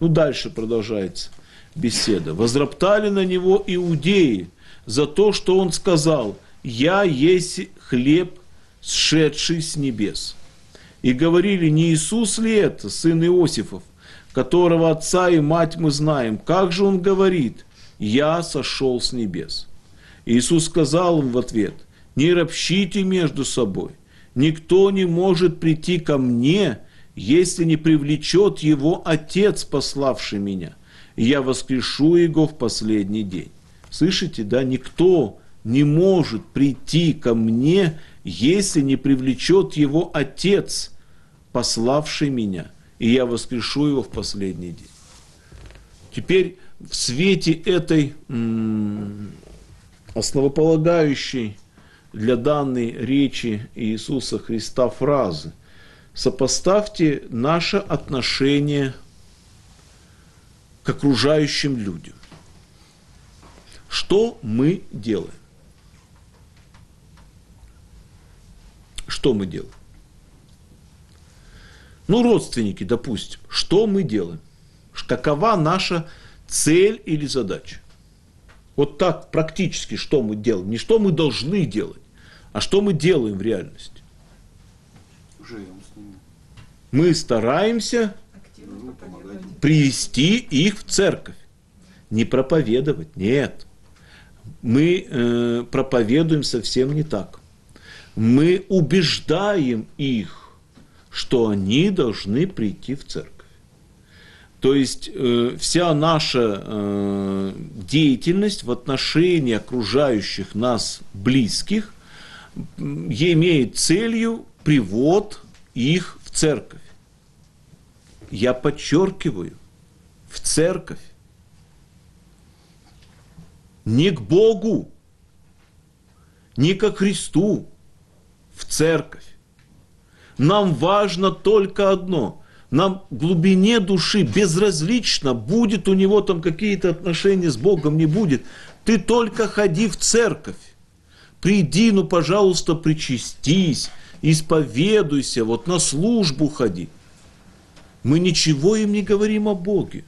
Ну, дальше продолжается беседа. «Возроптали на него иудеи за то, что он сказал: «Я есть хлеб, сшедший с небес». И говорили: не Иисус ли это, сын Иосифов, которого отца и мать мы знаем? Как же он говорит: «Я сошел с небес»?» Иисус сказал им в ответ: не ропщите между собой. Никто не может прийти ко мне, если не привлечет его Отец, пославший меня, и я воскрешу его в последний день. Слышите, да? Никто не может прийти ко мне, если не привлечет его Отец, пославший меня, и я воскрешу его в последний день. Теперь в свете этой основополагающей для данной речи Иисуса Христа фразы сопоставьте наше отношение к окружающим людям. Что мы делаем? Что мы делаем? Ну, родственники, допустим. Что мы делаем? Какова наша цель или задача? Вот так практически что мы делаем. Не что мы должны делать, а что мы делаем в реальности. Живем с ними. Мы стараемся привести их в церковь. Не проповедовать, нет. Мы проповедуем совсем не так. Мы убеждаем их, что они должны прийти в церковь. То есть вся наша деятельность в отношении окружающих нас близких имеет целью привод их в церковь. Я подчеркиваю, в церковь. Не к Богу, не ко Христу, в церковь. Нам важно только одно. Нам в глубине души безразлично, будет у него там какие-то отношения с Богом, не будет. Ты только ходи в церковь. Приди, ну, пожалуйста, причастись, исповедуйся, вот на службу ходи. Мы ничего им не говорим о Боге.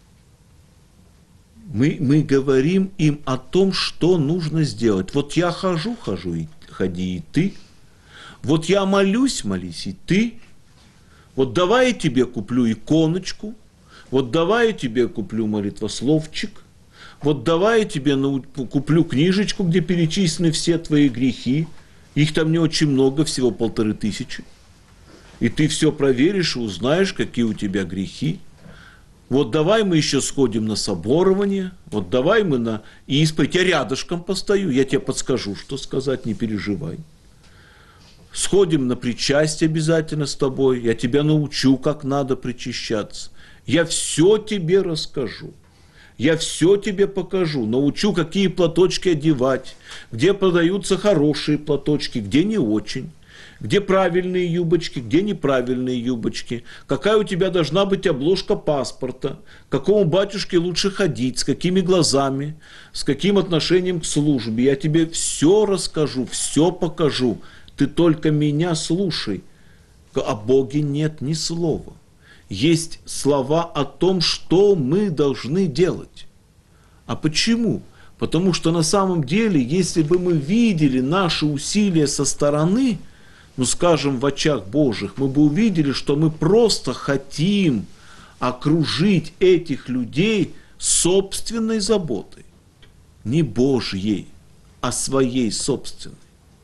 Мы говорим им о том, что нужно сделать. Вот я хожу, ходи и ты. Вот я молюсь, молись и ты. Вот давай я тебе куплю иконочку, вот давай я тебе куплю молитвословчик, вот давай я тебе куплю книжечку, где перечислены все твои грехи. Их там не очень много, всего 1500. И ты все проверишь и узнаешь, какие у тебя грехи. Вот давай мы еще сходим на соборование, вот давай мы на исповедь, я рядышком постою, я тебе подскажу, что сказать, не переживай. Сходим на причастие обязательно с тобой, я тебя научу, как надо причащаться. Я все тебе расскажу, я все тебе покажу, научу, какие платочки одевать, где продаются хорошие платочки, где не очень, где правильные юбочки, где неправильные юбочки, какая у тебя должна быть обложка паспорта, к какому батюшке лучше ходить, с какими глазами, с каким отношением к службе. Я тебе все расскажу, все покажу. Ты только меня слушай. О Боге нет ни слова. Есть слова о том, что мы должны делать. А почему? Потому что на самом деле, если бы мы видели наши усилия со стороны, ну скажем, в очах Божьих, мы бы увидели, что мы просто хотим окружить этих людей собственной заботой. Не Божьей, а своей собственной.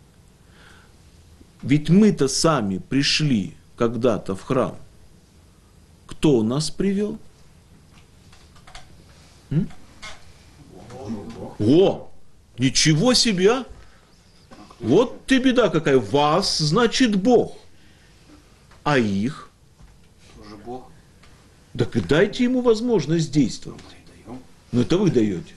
Ведь мы-то сами пришли когда-то в храм. Кто нас привел? О, ничего себе! Вот ты беда какая. Вас, значит, Бог. А их? Тоже Бог. Так и дайте ему возможность действовать. Ну это вы даете.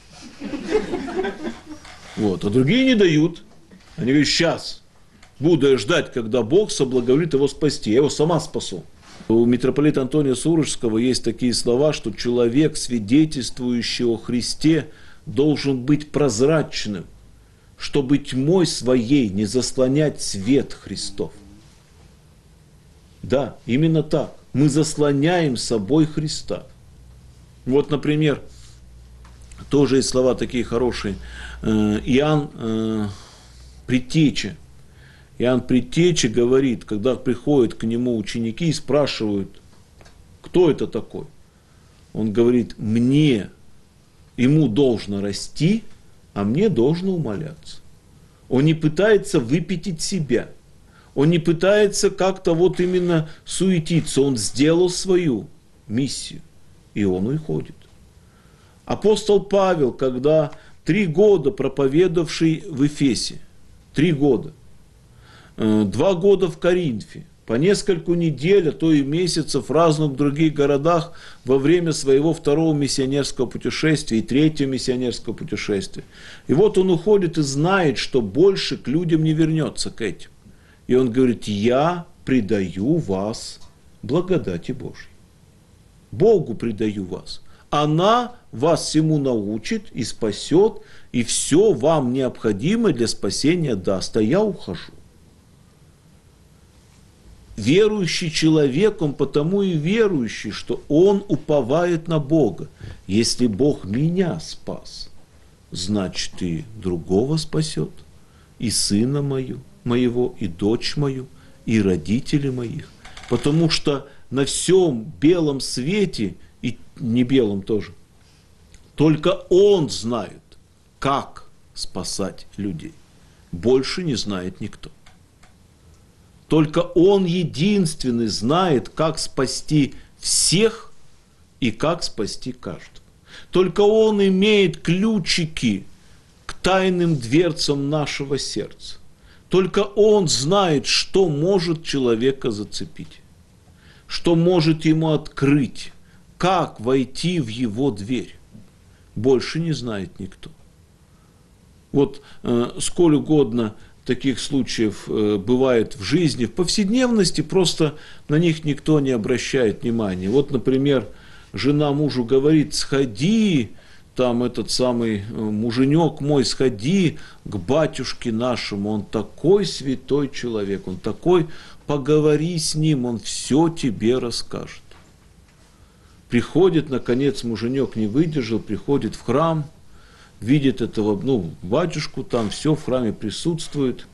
Вот, а другие не дают. Они говорят, сейчас. Буду я ждать, когда Бог соблаговолит его спасти. Я его сама спасу. У митрополита Антония Сурожского есть такие слова, что человек, свидетельствующий о Христе, должен быть прозрачным, чтобы тьмой своей не заслонять свет Христов. Да, именно так. Мы заслоняем собой Христа. Вот, например, тоже есть слова такие хорошие. Иоанн Предтеча. Иоанн Предтеча говорит, когда приходят к нему ученики и спрашивают, кто это такой? Он говорит, ему должно расти, а мне должно умаляться. Он не пытается выпятить себя. Он не пытается как-то вот именно суетиться. Он сделал свою миссию, и он уходит. Апостол Павел, когда 3 года проповедовавший в Эфесе, 3 года, 2 года в Коринфе, по нескольку недель, а то и месяцев в разных других городах во время своего 2-го миссионерского путешествия и 3-го миссионерского путешествия. И вот он уходит и знает, что больше к людям не вернется к этим. И он говорит, я предаю вас благодати Божьей. Богу предаю вас. Она вас всему научит и спасет, и все вам необходимое для спасения даст, а я ухожу. Верующий человек, он потому и верующий, что он уповает на Бога. Если Бог меня спас, значит и другого спасет, и сына моего, и дочь мою, и родителей моих. Потому что на всем белом свете, и не белом тоже, только Он знает, как спасать людей. Больше не знает никто. Только Он единственный знает, как спасти всех и как спасти каждого. Только Он имеет ключики к тайным дверцам нашего сердца. Только Он знает, что может человека зацепить, что может ему открыть, как войти в его дверь. Больше не знает никто. Вот сколь угодно таких случаев бывает в жизни, в повседневности, просто на них никто не обращает внимания. Вот, например, жена мужу говорит, сходи, там этот самый муженек мой, сходи к батюшке нашему, он такой святой человек, он такой, поговори с ним, он все тебе расскажет. Приходит, наконец, муженек не выдержал, приходит в храм, видит этого, батюшку, там все в храме присутствует,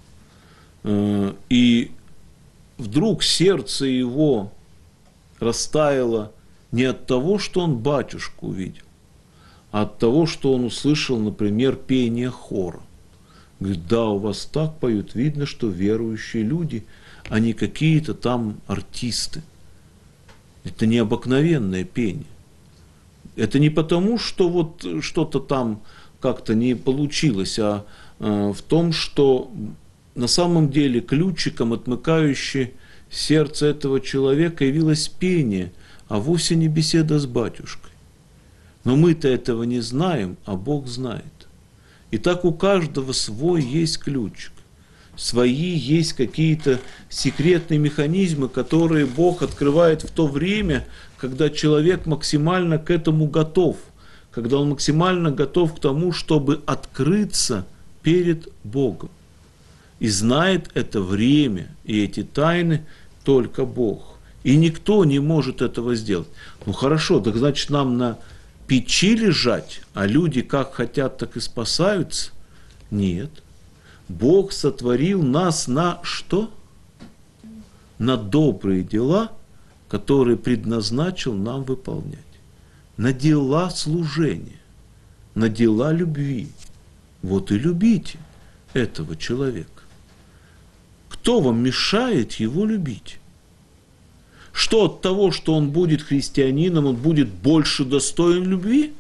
и вдруг сердце его растаяло не от того, что он батюшку увидел, а от того, что он услышал, например, пение хора. Говорит, да, у вас так поют, видно, что верующие люди, а не какие-то там артисты. Это необыкновенное пение. Это не потому, что вот что-то там как-то не получилось, а в том, что на самом деле ключиком, отмыкающим сердце этого человека, явилось пение, а вовсе не беседа с батюшкой. Но мы-то этого не знаем, а Бог знает. И так у каждого свой есть ключик. Свои есть какие-то секретные механизмы, которые Бог открывает в то время, когда человек максимально к этому готов, когда он максимально готов к тому, чтобы открыться перед Богом. И знает это время и эти тайны только Бог. И никто не может этого сделать. Ну хорошо, так значит нам на печи лежать, а люди как хотят, так и спасаются? Нет. Бог сотворил нас на что? На добрые дела, которые предназначил нам выполнять. На дела служения, на дела любви. Вот и любите этого человека. Кто вам мешает его любить? Что от того, что он будет христианином, он будет больше достоин любви?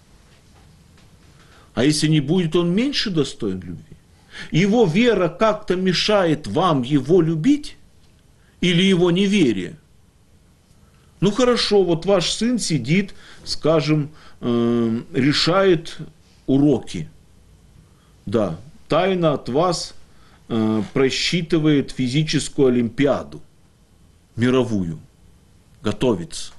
А если не будет, он меньше достоин любви? Его вера как-то мешает вам его любить? Или его неверие? Ну хорошо, вот ваш сын сидит, скажем, решает уроки. Да, тайно от вас просчитывает физическую олимпиаду, мировую, готовится.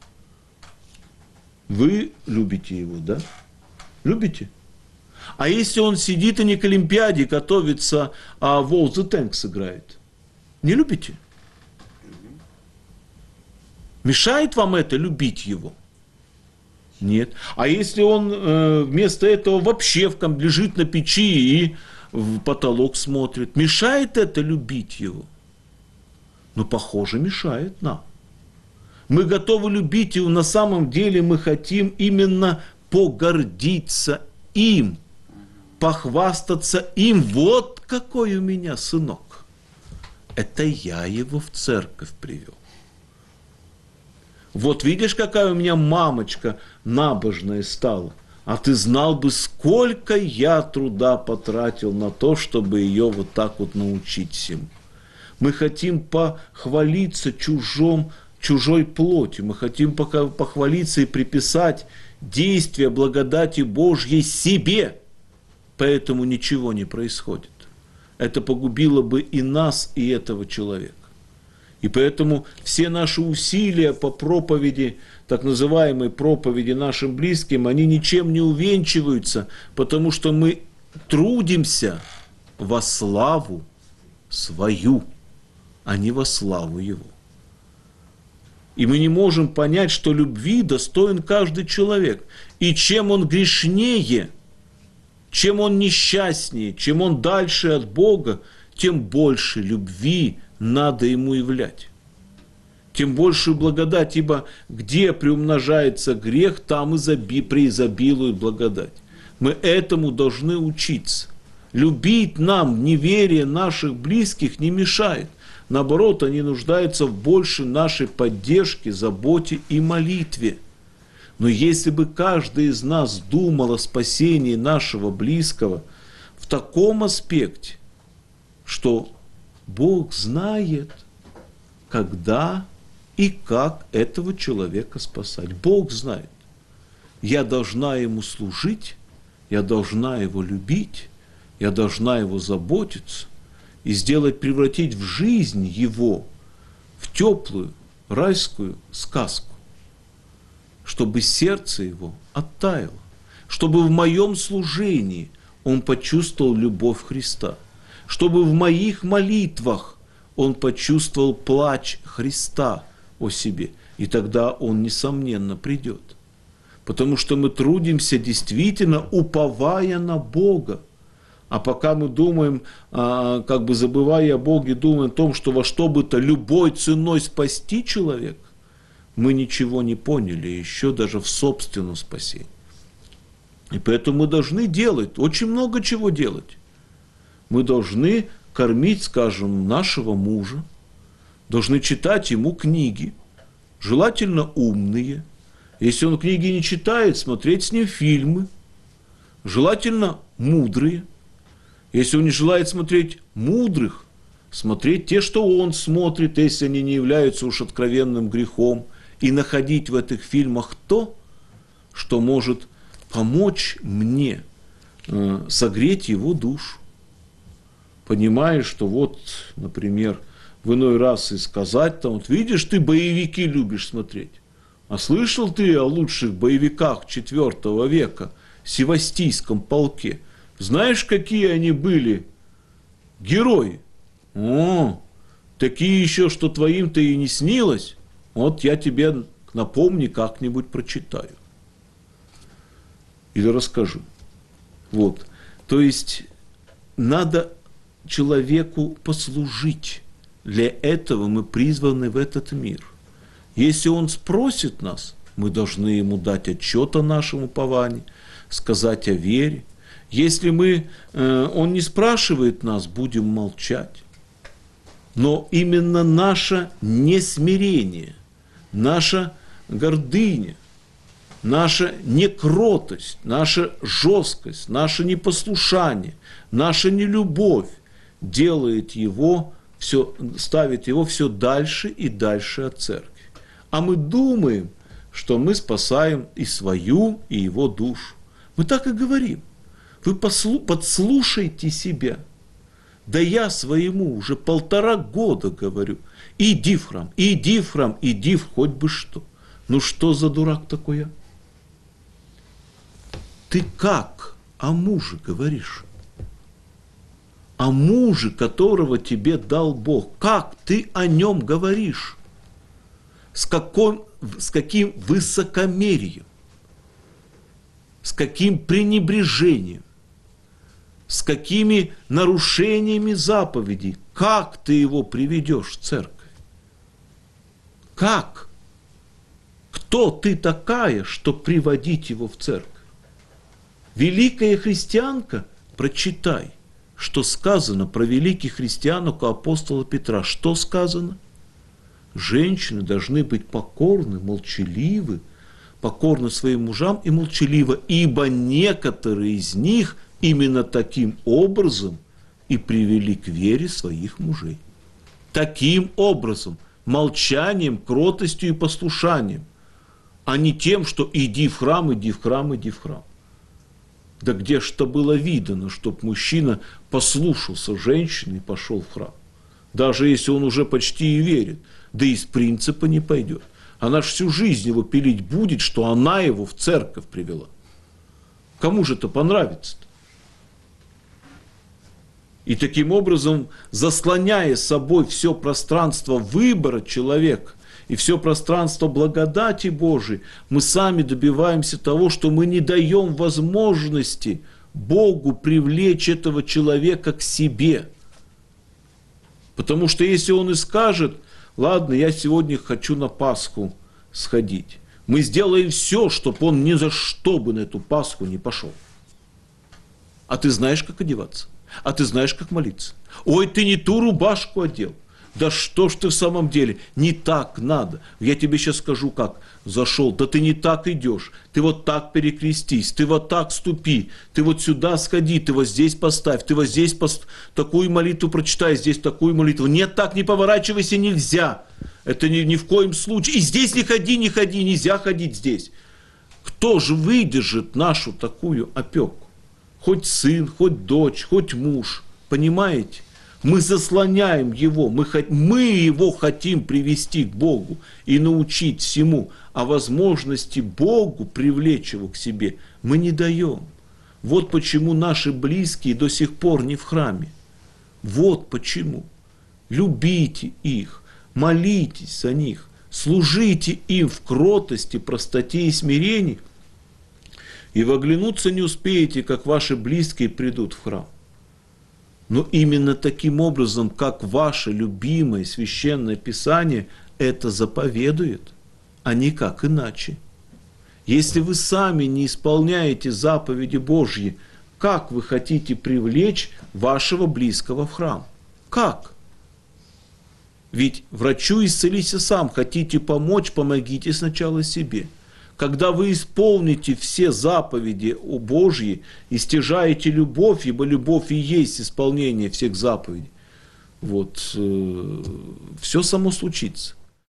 Вы любите его, да? Любите? А если он сидит и не к олимпиаде готовится, а в All the Tanks играет? Не любите? Мешает вам это любить его? Нет. А если он вместо этого вообще лежит на печи и в потолок смотрит, мешает это любить его? Ну, похоже, мешает нам. Мы готовы любить его, на самом деле мы хотим именно погордиться им, похвастаться им. Вот какой у меня сынок. Это я его в церковь привел. Вот видишь, какая у меня мамочка набожная стала. А ты знал бы, сколько я труда потратил на то, чтобы ее вот так вот научить всему. Мы хотим похвалиться чужой плотью. Мы хотим похвалиться и приписать действия благодати Божьей себе. Поэтому ничего не происходит. Это погубило бы и нас, и этого человека. И поэтому все наши усилия по проповеди, так называемой проповеди нашим близким, они ничем не увенчиваются, потому что мы трудимся во славу свою, а не во славу Его. И мы не можем понять, что любви достоин каждый человек. И чем он грешнее, чем он несчастнее, чем он дальше от Бога, тем больше любви надо ему являть. Тем больше благодать, ибо где приумножается грех, там преизобилует благодать. Мы этому должны учиться. Любить нам неверие наших близких не мешает. Наоборот, они нуждаются в большей нашей поддержке, заботе и молитве. Но если бы каждый из нас думал о спасении нашего близкого в таком аспекте, что Бог знает, когда и как этого человека спасать. Бог знает. Я должна ему служить, я должна его любить, я должна его заботиться и превратить в жизнь его в теплую райскую сказку, чтобы сердце его оттаяло, чтобы в моем служении он почувствовал любовь Христа, чтобы в моих молитвах он почувствовал плач Христа о себе, и тогда он, несомненно, придет. Потому что мы трудимся действительно, уповая на Бога. А пока мы думаем, как бы забывая о Боге, думаем о том, что во что бы то любой ценой спасти человека, мы ничего не поняли еще даже в собственном спасении. И поэтому мы должны делать, очень много чего делать. Мы должны кормить, скажем, нашего мужа, должны читать ему книги, желательно умные. Если он книги не читает, смотреть с ним фильмы, желательно мудрые. Если он не желает смотреть мудрых, смотреть те, что он смотрит, если они не являются уж откровенным грехом, и находить в этих фильмах то, что может помочь мне согреть его душу. Понимаешь, что вот, например, в иной раз и сказать, там, вот видишь, ты боевики любишь смотреть. А слышал ты о лучших боевиках IV века, Севастийском полке? Знаешь, какие они были герои? О, такие еще, что твоим-то и не снилось. Вот я тебе напомню, как-нибудь прочитаю. Или расскажу. Вот. То есть, надо человеку послужить. Для этого мы призваны в этот мир. Если он спросит нас, мы должны ему дать отчет о нашем уповании, сказать о вере. Если он не спрашивает нас, будем молчать. Но именно наше несмирение, наша гордыня, наша некротость, наша жесткость, наше непослушание, наша нелюбовь ставит его все дальше и дальше от церкви. А мы думаем, что мы спасаем и свою, и его душу. Мы так и говорим. Вы подслушайте себя. Да я своему уже 1,5 года говорю. Иди в храм, иди в храм, иди в хоть бы что. Ну что за дурак такой я? Ты как о муже говоришь? О муже, которого тебе дал Бог. Как ты о нем говоришь? С каким высокомерием? с каким пренебрежением, с какими нарушениями заповедей, как ты его приведешь в церковь? Как? Кто ты такая, что приводить его в церковь? Великая христианка, прочитай, что сказано про великих христиан у апостола Петра. Что сказано? Женщины должны быть покорны, молчаливы, покорны своим мужам и молчаливы, ибо некоторые из них именно таким образом и привели к вере своих мужей. Таким образом, молчанием, кротостью и послушанием, а не тем, что иди в храм, иди в храм, иди в храм. Да где ж это было видано, чтоб мужчина послушался женщины и пошел в храм? Даже если он уже почти и верит, да из принципа не пойдет. Она ж всю жизнь его пилить будет, что она его в церковь привела. Кому же это понравится-то? И таким образом, заслоняя собой все пространство выбора человека и все пространство благодати Божией, мы сами добиваемся того, что мы не даем возможности Богу привлечь этого человека к себе. Потому что если он и скажет: ладно, я сегодня хочу на Пасху сходить, мы сделаем все, чтобы он ни за что бы на эту Пасху не пошел. А ты знаешь, как одеваться? А ты знаешь, как молиться? Ой, ты не ту рубашку одел. Да что ж ты в самом деле? Не так надо. Я тебе сейчас скажу, как. Зашел. Да ты не так идешь. Ты вот так перекрестись. Ты вот так ступи. Ты вот сюда сходи. Ты вот здесь поставь. Ты вот здесь такую молитву прочитай. Здесь такую молитву. Нет, так не поворачивайся, нельзя. Это ни в коем случае. И здесь не ходи. Нельзя ходить здесь. Кто же выдержит нашу такую опеку? Хоть сын, хоть дочь, хоть муж. Понимаете? Мы заслоняем его, мы его хотим привести к Богу и научить всему, а возможности Богу привлечь его к себе мы не даем. Вот почему наши близкие до сих пор не в храме. Вот почему. Любите их, молитесь за них, служите им в кротости, простоте и смирении, и вы оглянуться не успеете, как ваши близкие придут в храм. Но именно таким образом, как ваше любимое священное писание это заповедует, а никак иначе. Если вы сами не исполняете заповеди Божьи, как вы хотите привлечь вашего близкого в храм? Как? Ведь врачу исцелися сам, хотите помочь, помогите сначала себе. Когда вы исполните все заповеди о Божьи и стяжаете любовь, ибо любовь и есть исполнение всех заповедей, вот, все само случится.